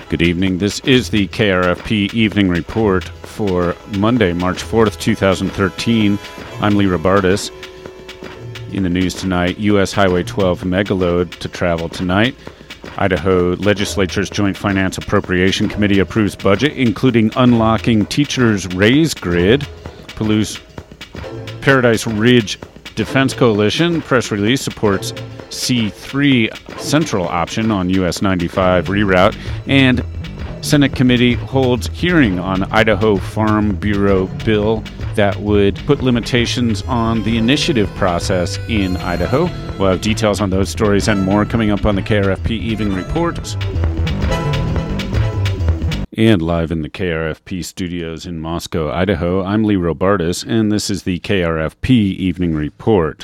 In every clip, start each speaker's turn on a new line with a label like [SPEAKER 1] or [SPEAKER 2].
[SPEAKER 1] Good evening. This is the KRFP Evening Report for Monday, March 4th, 2013. I'm Lee Robartis. In the news tonight, U.S. Highway 12 megaload to travel tonight. Idaho Legislature's Joint Finance Appropriation Committee approves budget, including unlocking teachers' raise grid. Paradise Ridge Defense Coalition press release supports C3 Central option on US 95 reroute, and Senate committee holds hearing on Idaho Farm Bureau bill that would put limitations on the initiative process in Idaho. We'll have details on those stories and more coming up on the KRFP Evening Report. And live in the KRFP studios in Moscow, Idaho, I'm Lee Robartis, and this is the KRFP Evening Report.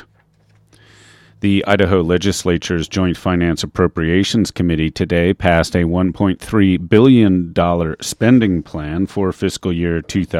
[SPEAKER 1] The Idaho Legislature's Joint Finance Appropriations Committee today passed a $1.3 billion spending plan for fiscal year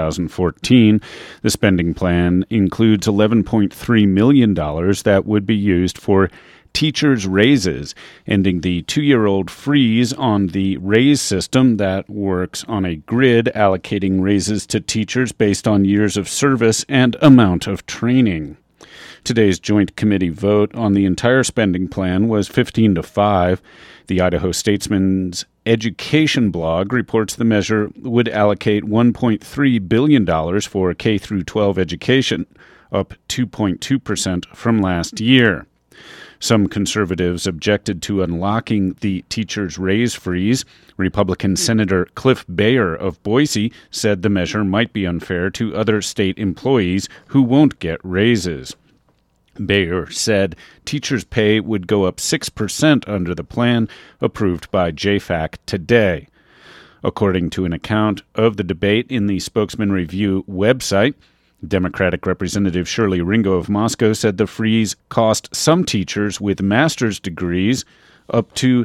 [SPEAKER 1] 2014. The spending plan includes $11.3 million that would be used for teachers' raises, ending the two-year-old freeze on the raise system that works on a grid allocating raises to teachers based on years of service and amount of training. Today's joint committee vote on the entire spending plan was 15-5. The Idaho Statesman's education blog reports the measure would allocate $1.3 billion for K-12 education, up 2.2% from last year. Some conservatives objected to unlocking the teachers' raise freeze. Republican Senator Cliff Bayer of Boise said the measure might be unfair to other state employees who won't get raises. Bayer said teachers' pay would go up 6% under the plan approved by JFAC today. According to an account of the debate in the Spokesman Review website, Democratic Representative Shirley Ringo of Moscow said the freeze cost some teachers with master's degrees up to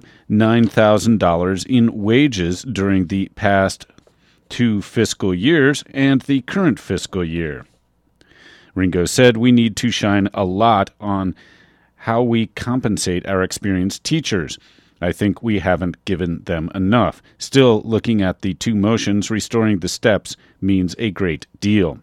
[SPEAKER 1] $9,000 in wages during the past 2 fiscal years and the current fiscal year. Ringo said we need to shine a lot on how we compensate our experienced teachers. I think we haven't given them enough. Still, looking at the 2 motions, restoring the steps means a great deal.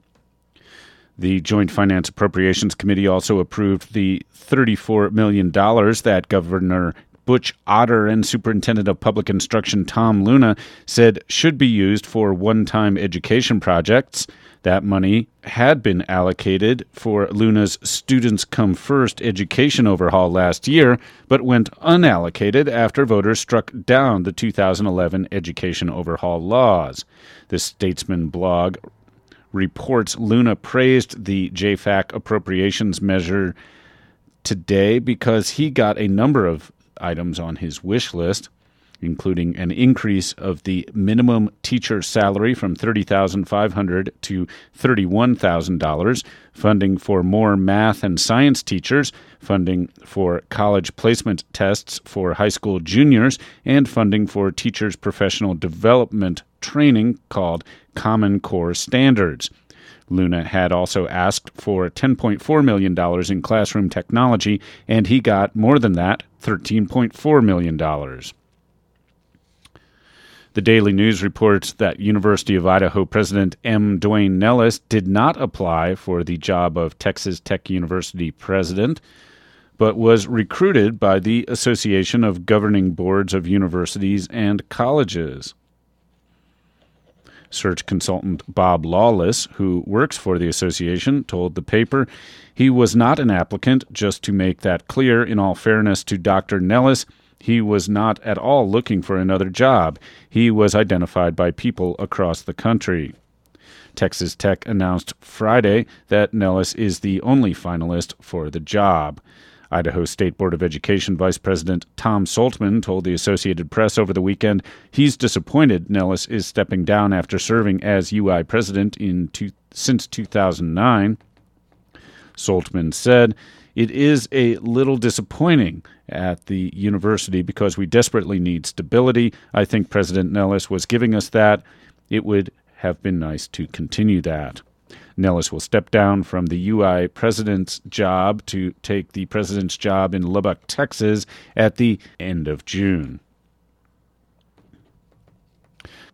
[SPEAKER 1] The Joint Finance Appropriations Committee also approved the $34 million that Governor Butch Otter and Superintendent of Public Instruction Tom Luna said should be used for one-time education projects. That money had been allocated for Luna's Students Come First education overhaul last year, but went unallocated after voters struck down the 2011 education overhaul laws. The Statesman blog reports Luna praised the JFAC appropriations measure today because he got a number of items on his wish list, including an increase of the minimum teacher salary from $30,500 to $31,000, funding for more math and science teachers, funding for college placement tests for high school juniors, and funding for teachers' professional development training called Common Core Standards. Luna had also asked for $10.4 million in classroom technology, and he got more than that, $13.4 million. The Daily News reports that University of Idaho President M. Duane Nellis did not apply for the job of Texas Tech University president, but was recruited by the Association of Governing Boards of Universities and Colleges. Search consultant Bob Lawless, who works for the association, told the paper he was not an applicant. Just to make that clear, in all fairness to Dr. Nellis, he was not at all looking for another job. He was identified by people across the country. Texas Tech announced Friday that Nellis is the only finalist for the job. Idaho State Board of Education Vice President Tom Soltman told the Associated Press over the weekend he's disappointed Nellis is stepping down after serving as UI president since 2009. Soltman said, "It is a little disappointing at the university because we desperately need stability. I think President Nellis was giving us that. It would have been nice to continue that." Nellis will step down from the UI president's job to take the president's job in Lubbock, Texas, at the end of June.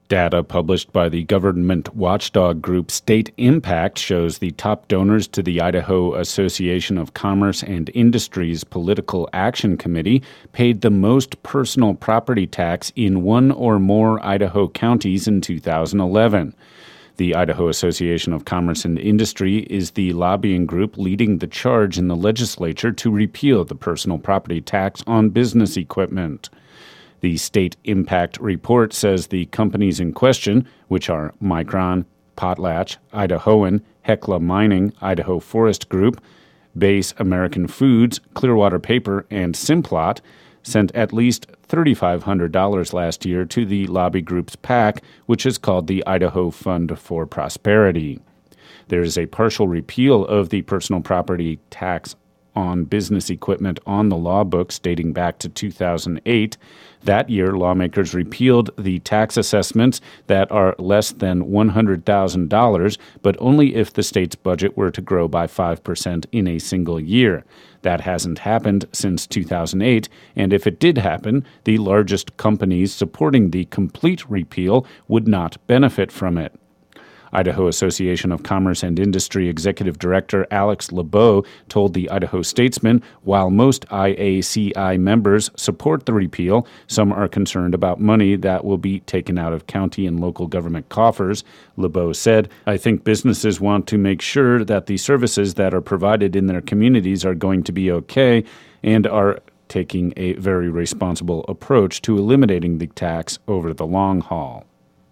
[SPEAKER 1] Data published by the government watchdog group State Impact shows the top donors to the Idaho Association of Commerce and Industry's Political Action Committee paid the most personal property tax in one or more Idaho counties in 2011. The Idaho Association of Commerce and Industry is the lobbying group leading the charge in the legislature to repeal the personal property tax on business equipment. The State Impact Report says the companies in question, which are Micron, Potlatch, Idahoan, Hecla Mining, Idaho Forest Group, Base American Foods, Clearwater Paper, and Simplot, sent at least $3,500 last year to the lobby group's PAC, which is called the Idaho Fund for Prosperity. There is a partial repeal of the personal property tax on business equipment on the law books dating back to 2008. That year, lawmakers repealed the tax assessments that are less than $100,000, but only if the state's budget were to grow by 5% in a single year. That hasn't happened since 2008, and if it did happen, the largest companies supporting the complete repeal would not benefit from it. Idaho Association of Commerce and Industry Executive Director Alex LeBeau told the Idaho Statesman, while most IACI members support the repeal, some are concerned about money that will be taken out of county and local government coffers. LeBeau said, "I think businesses want to make sure that the services that are provided in their communities are going to be okay and are taking a very responsible approach to eliminating the tax over the long haul."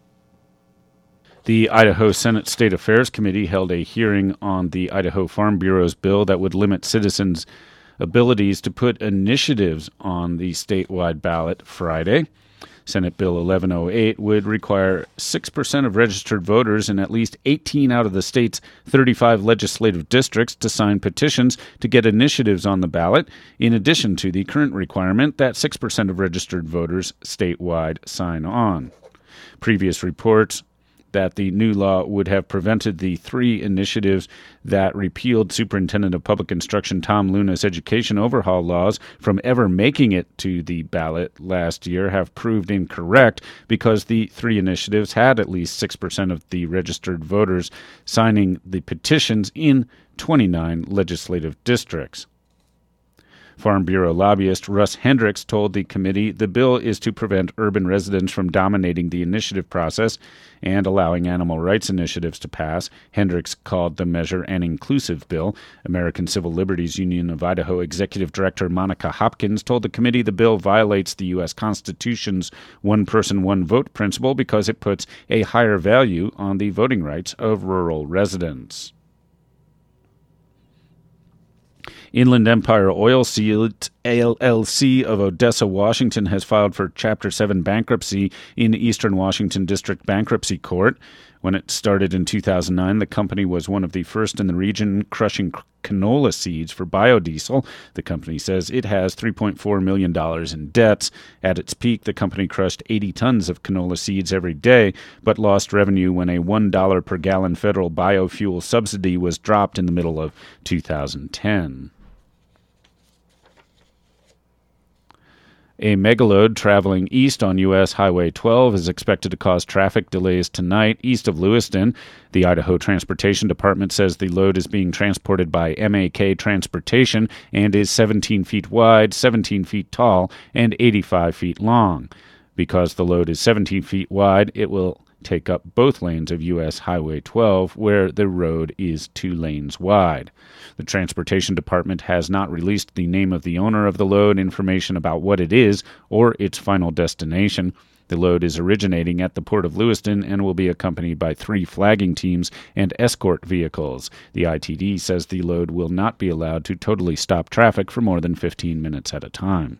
[SPEAKER 1] The Idaho Senate State Affairs Committee held a hearing on the Idaho Farm Bureau's bill that would limit citizens' abilities to put initiatives on the statewide ballot Friday. Senate Bill 1108 would require 6% of registered voters in at least 18 out of the state's 35 legislative districts to sign petitions to get initiatives on the ballot, in addition to the current requirement that 6% of registered voters statewide sign on. Previous reports that the new law would have prevented the three initiatives that repealed Superintendent of Public Instruction Tom Luna's education overhaul laws from ever making it to the ballot last year have proved incorrect because the three initiatives had at least 6% of the registered voters signing the petitions in 29 legislative districts. Farm Bureau lobbyist Russ Hendricks told the committee the bill is to prevent urban residents from dominating the initiative process and allowing animal rights initiatives to pass. Hendricks called the measure an inclusive bill. American Civil Liberties Union of Idaho Executive Director Monica Hopkins told the committee the bill violates the U.S. Constitution's one-person, one-vote principle because it puts a higher value on the voting rights of rural residents. Inland Empire Oilseeds LLC of Odessa, Washington, has filed for Chapter 7 bankruptcy in Eastern Washington District Bankruptcy Court. When it started in 2009, the company was one of the first in the region crushing canola seeds for biodiesel. The company says it has $3.4 million in debts. At its peak, the company crushed 80 tons of canola seeds every day, but lost revenue when a $1 per gallon federal biofuel subsidy was dropped in the middle of 2010. A megaload traveling east on U.S. Highway 12 is expected to cause traffic delays tonight east of Lewiston. The Idaho Transportation Department says the load is being transported by MAK Transportation and is 17 feet wide, 17 feet tall, and 85 feet long. Because the load is 17 feet wide, it will take up both lanes of U.S. Highway 12, where the road is 2 lanes wide. The Transportation Department has not released the name of the owner of the load, information about what it is, or its final destination. The load is originating at the Port of Lewiston and will be accompanied by 3 flagging teams and escort vehicles. The ITD says the load will not be allowed to totally stop traffic for more than 15 minutes at a time.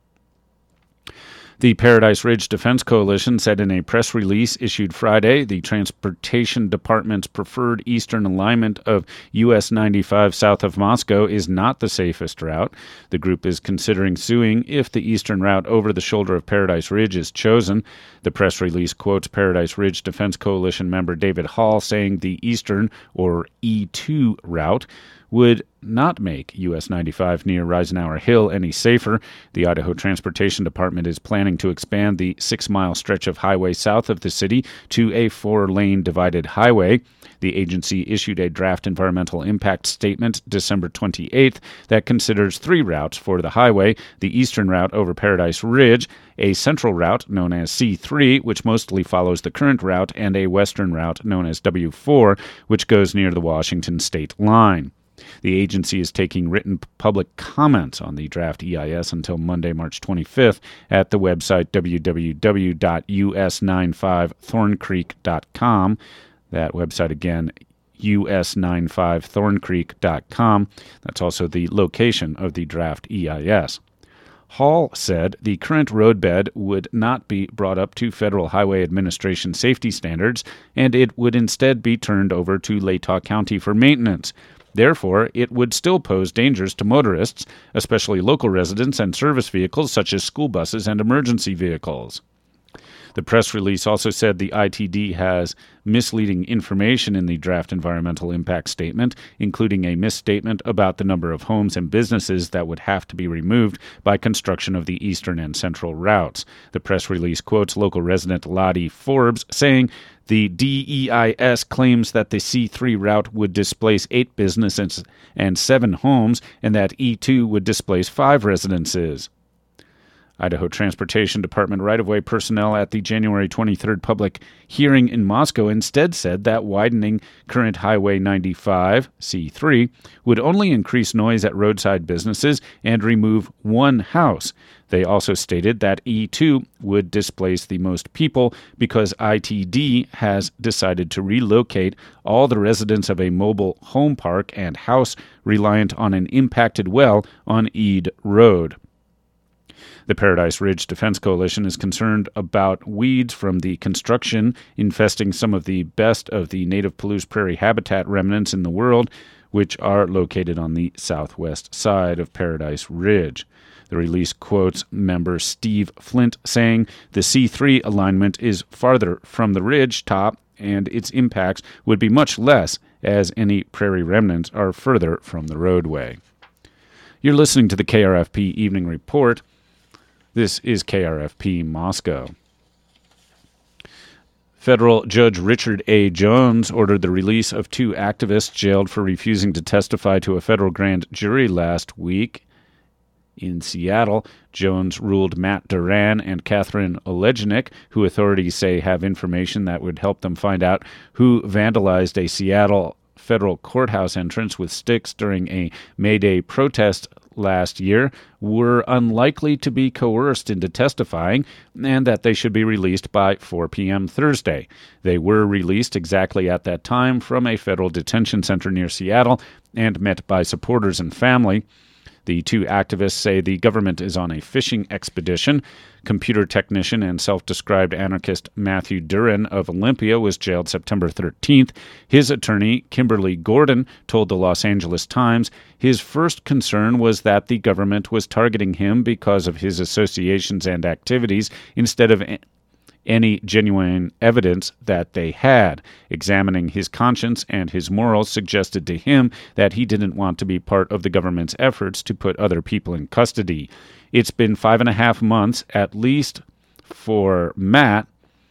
[SPEAKER 1] The Paradise Ridge Defense Coalition said in a press release issued Friday the Transportation Department's preferred eastern alignment of US 95 south of Moscow is not the safest route. The group is considering suing if the eastern route over the shoulder of Paradise Ridge is chosen. The press release quotes Paradise Ridge Defense Coalition member David Hall saying the eastern, or E2 route, would not make US 95 near Reisenauer Hill any safer. The Idaho Transportation Department is planning to expand the 6-mile stretch of highway south of the city to a 4-lane divided highway. The agency issued a draft environmental impact statement December 28th that considers 3 routes for the highway: the eastern route over Paradise Ridge, a central route known as C3, which mostly follows the current route, and a western route known as W4, which goes near the Washington state line. The agency is taking written public comments on the draft EIS until Monday, March 25th at the website www.us95thorncreek.com. That website again, us95thorncreek.com. That's also the location of the draft EIS. Hall said the current roadbed would not be brought up to Federal Highway Administration safety standards, and it would instead be turned over to Latah County for maintenance. Therefore, it would still pose dangers to motorists, especially local residents and service vehicles such as school buses and emergency vehicles. The press release also said the ITD has misleading information in the draft environmental impact statement, including a misstatement about the number of homes and businesses that would have to be removed by construction of the eastern and central routes. The press release quotes local resident Lottie Forbes saying, "The DEIS claims that the C3 route would displace 8 businesses and 7 homes, and that E2 would displace 5 residences." Idaho Transportation Department right-of-way personnel at the January 23rd public hearing in Moscow instead said that widening current Highway 95, C3, would only increase noise at roadside businesses and remove 1 house. They also stated that E2 would displace the most people because ITD has decided to relocate all the residents of a mobile home park and house reliant on an impacted well on Ede Road. The Paradise Ridge Defense Coalition is concerned about weeds from the construction infesting some of the best of the native Palouse prairie habitat remnants in the world, which are located on the southwest side of Paradise Ridge. The release quotes member Steve Flint saying, "The C3 alignment is farther from the ridge top, and its impacts would be much less, as any prairie remnants are further from the roadway." You're listening to the KRFP Evening Report. This is KRFP Moscow. Federal Judge Richard A. Jones ordered the release of 2 activists jailed for refusing to testify to a federal grand jury last week in Seattle. Jones ruled Matt Duran and Catherine Olejnik, who authorities say have information that would help them find out who vandalized a Seattle federal courthouse entrance with sticks during a May Day protest last year, were unlikely to be coerced into testifying, and that they should be released by 4 p.m. Thursday. They were released exactly at that time from a federal detention center near Seattle and met by supporters and family. The 2 activists say the government is on a fishing expedition. Computer technician and self-described anarchist Matthew Duran of Olympia was jailed September 13th. His attorney, Kimberly Gordon, told the Los Angeles Times his first concern was that the government was targeting him because of his associations and activities instead of any genuine evidence that they had. Examining his conscience and his morals suggested to him that he didn't want to be part of the government's efforts to put other people in custody. It's been 5.5 months at least for Matt,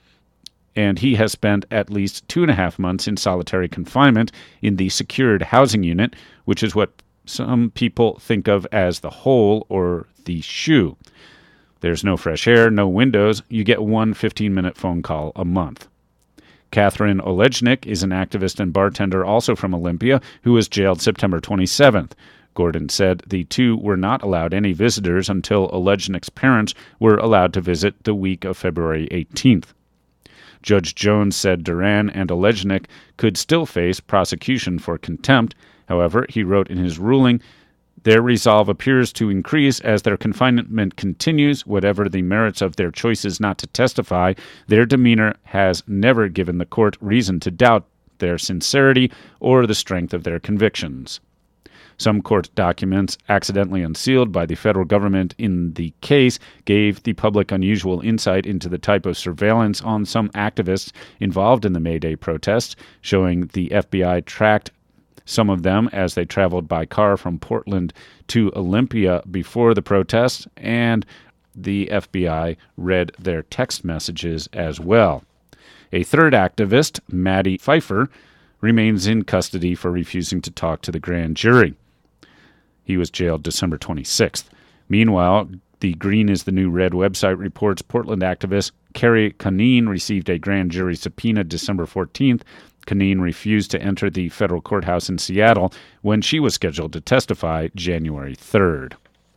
[SPEAKER 1] and he has spent at least 2.5 months in solitary confinement in the secured housing unit, which is what some people think of as the hole or the shoe. There's no fresh air, no windows. You get one 15-minute phone call a month. Catherine Olejnik is an activist and bartender also from Olympia who was jailed September 27th. Gordon said the 2 were not allowed any visitors until Olejnik's parents were allowed to visit the week of February 18th. Judge Jones said Duran and Olejnik could still face prosecution for contempt. However, he wrote in his ruling, "Their resolve appears to increase as their confinement continues. Whatever the merits of their choices not to testify, their demeanor has never given the court reason to doubt their sincerity or the strength of their convictions." Some court documents accidentally unsealed by the federal government in the case gave the public unusual insight into the type of surveillance on some activists involved in the May Day protests, showing the FBI tracked some of them as they traveled by car from Portland to Olympia before the protests, and the FBI read their text messages as well. A third activist, Maddie Pfeiffer, remains in custody for refusing to talk to the grand jury. He was jailed December 26th. Meanwhile, the Green is the New Red website reports Portland activist Carrie Conneen received a grand jury subpoena December 14th. Conneen refused to enter the federal courthouse in Seattle when she was scheduled to testify January 3rd.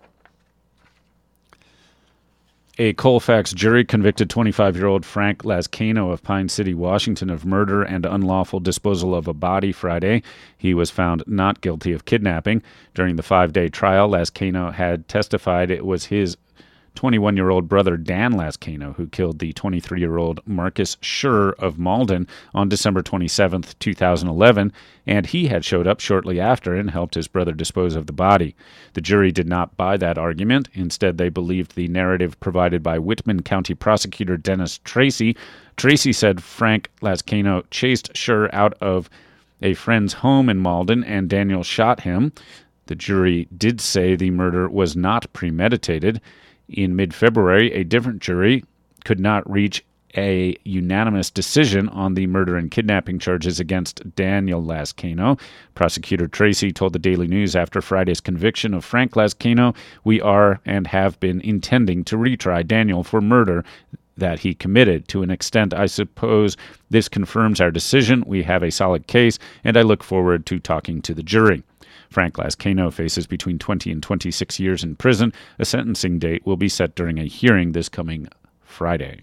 [SPEAKER 1] A Colfax jury convicted 25-year-old Frank Lascano of Pine City, Washington, of murder and unlawful disposal of a body Friday. He was found not guilty of kidnapping. During the 5-day trial, Lascano had testified it was his 21-year-old brother Dan Lascano who killed the 23-year-old Marcus Schur of Malden on December 27, 2011, and he had showed up shortly after and helped his brother dispose of the body. The jury did not buy that argument. Instead, they believed the narrative provided by Whitman County Prosecutor Dennis Tracy. Tracy said Frank Lascano chased Schur out of a friend's home in Malden and Daniel shot him. The jury did say the murder was not premeditated. In mid-February, a different jury could not reach a unanimous decision on the murder and kidnapping charges against Daniel Lascano. Prosecutor Tracy told the Daily News after Friday's conviction of Frank Lascano, "We are and have been intending to retry Daniel for murder that he committed. To an extent, I suppose this confirms our decision. We have a solid case, and I look forward to talking to the jury." Frank Lascano faces between 20 and 26 years in prison. A sentencing date will be set during a hearing this coming Friday.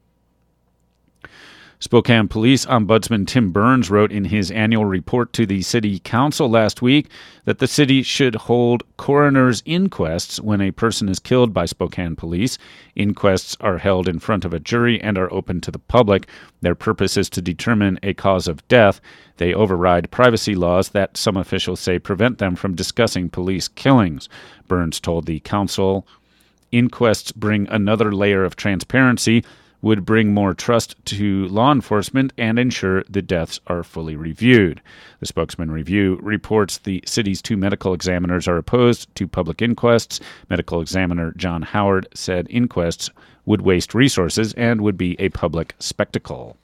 [SPEAKER 1] Spokane Police Ombudsman Tim Burns wrote in his annual report to the City Council last week that the city should hold coroner's inquests when a person is killed by Spokane Police. Inquests are held in front of a jury and are open to the public. Their purpose is to determine a cause of death. They override privacy laws that some officials say prevent them from discussing police killings. Burns told the council, "Inquests bring another layer of transparency, would bring more trust to law enforcement, and ensure the deaths are fully reviewed." The Spokesman Review reports the city's 2 medical examiners are opposed to public inquests. Medical examiner John Howard said inquests would waste resources and would be a public spectacle.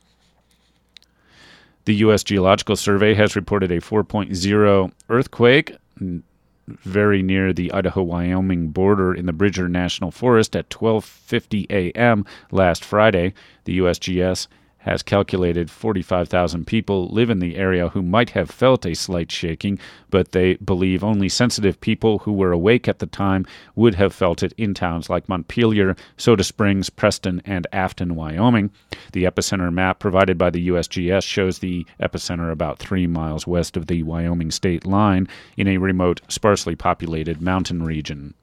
[SPEAKER 1] The U.S. Geological Survey has reported a 4.0 earthquake very near the Idaho-Wyoming border in the Bridger National Forest at 12:50 a.m. last Friday. The USGS has calculated 45,000 people live in the area who might have felt a slight shaking, but they believe only sensitive people who were awake at the time would have felt it in towns like Montpelier, Soda Springs, Preston, and Afton, Wyoming. The epicenter map provided by the USGS shows the epicenter about 3 miles west of the Wyoming state line in a remote, sparsely populated mountain region.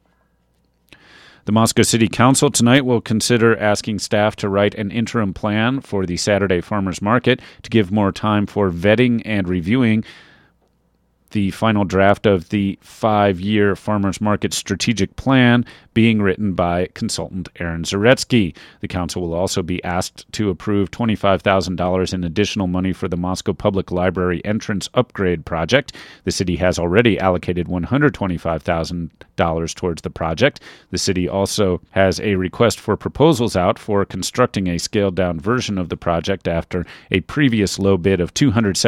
[SPEAKER 1] The Moscow City Council tonight will consider asking staff to write an interim plan for the Saturday Farmers Market to give more time for vetting and reviewing the final draft of the 5-year Farmers Market strategic plan being written by consultant Aaron Zaretsky. The council will also be asked to approve $25,000 in additional money for the Moscow Public Library entrance upgrade project. The city has already allocated $125,000 towards the project. The city also has a request for proposals out for constructing a scaled-down version of the project after a previous low bid of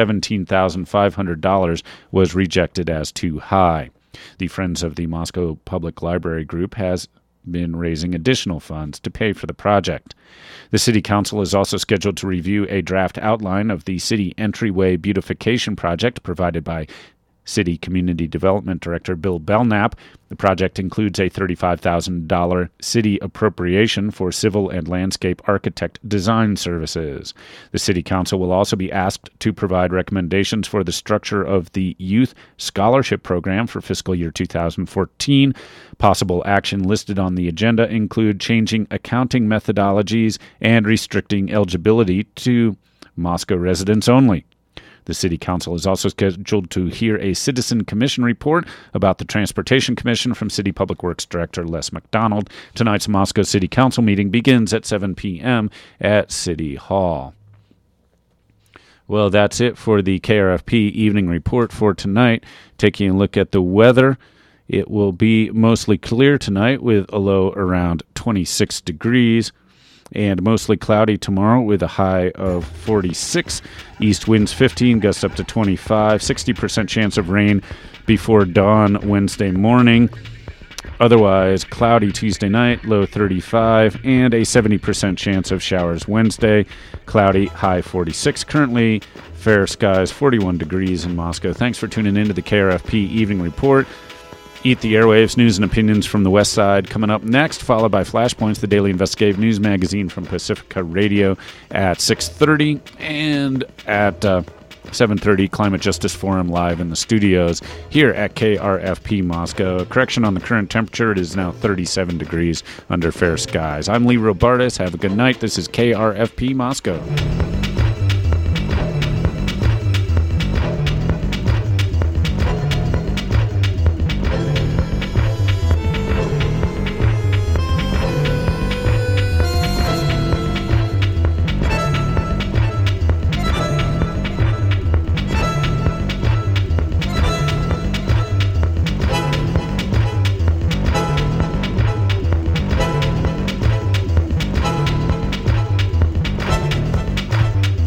[SPEAKER 1] $217,500 was rejected as too high. The Friends of the Moscow Public Library Group has been raising additional funds to pay for the project. The City Council is also scheduled to review a draft outline of the city entryway beautification project provided by City Community Development Director Bill Belknap. The project includes a $35,000 city appropriation for civil and landscape architect design services. The City Council will also be asked to provide recommendations for the structure of the Youth Scholarship Program for fiscal year 2014. Possible action listed on the agenda include changing accounting methodologies and restricting eligibility to Moscow residents only. The City Council is also scheduled to hear a Citizen Commission report about the Transportation Commission from City Public Works Director Les McDonald. Tonight's Moscow City Council meeting begins at 7 p.m. at City Hall. Well, that's it for the KRFP Evening Report for tonight. Taking a look at the weather, it will be mostly clear tonight with a low around 26 degrees. And mostly cloudy tomorrow with a high of 46. East winds 15, gusts up to 25. 60% chance of rain before dawn Wednesday morning. Otherwise, cloudy Tuesday night, low 35, and a 70% chance of showers Wednesday. Cloudy, high 46. Currently, fair skies, 41 degrees in Moscow. Thanks for tuning in to the KRFP Evening Report. Eat the airwaves, news and opinions from the West Side coming up next, followed by Flashpoints, the daily investigative news magazine from Pacifica Radio at 6:30, and at 7:30, Climate Justice Forum live in the studios here at KRFP Moscow. Correction on the current temperature, it is now 37 degrees under fair skies. I'm Lee Robartis. Have a good night. This is KRFP Moscow.